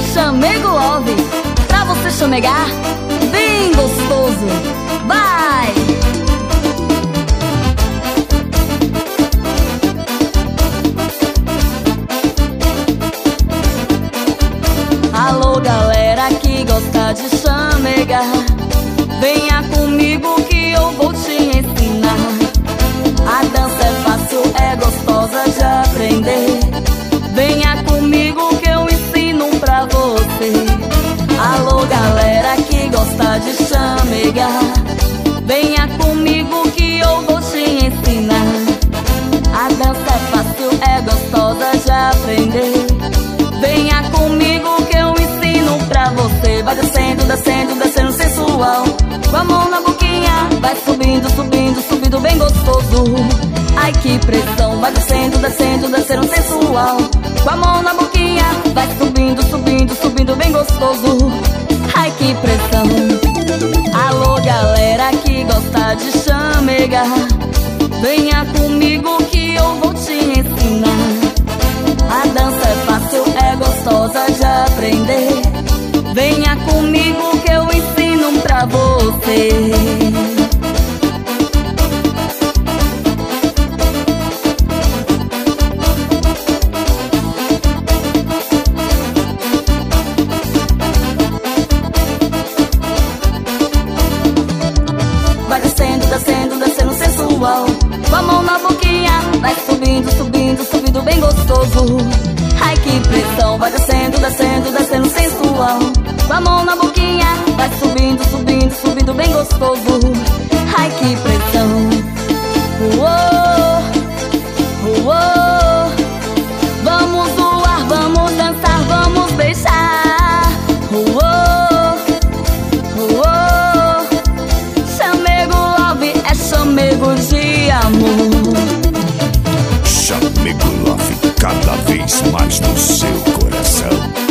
Chamego Love, pra você chamegar bem gostoso. Vai! Alô, galera que gosta de chamegar, venha comigo que eu vou te ensinar. A dança é fácil, é gostosa de aprender. Venha comigo que eu ensino pra você. Alô, galera que gosta de chamegar, venha comigo que eu vou te ensinar. A dança é fácil, é gostosa de aprender. Venha comigo que eu ensino pra você. Vai descendo, descendo, descendo sensual, com a mão na boquinha, vai subindo, subindo, subindo bem gostoso. Ai que pressão, vai descendo, descendo, descendo sensual, com a mão na boquinha, vai subindo, subindo, subindo bem gostoso. Ai que pressão. Alô, galera que gosta de chamegar, venha comigo que eu vou te ensinar. A dança é fácil, é gostosa de aprender. Venha comigo que eu ensino pra você. Vai descendo, descendo, descendo sensual, com a mão na boquinha, vai subindo, subindo, subindo bem gostoso. Ai que pressão, vai descendo, descendo, descendo sensual, com a mão na boquinha, vai subindo, subindo, subindo bem gostoso. Ai que pressão. Uou, uou. Vamos voar, vamos dançar, vamos beijar. Uou, uou. Chamego Love é chamego de amor. Chamego Love, cada vez mais no seu coração.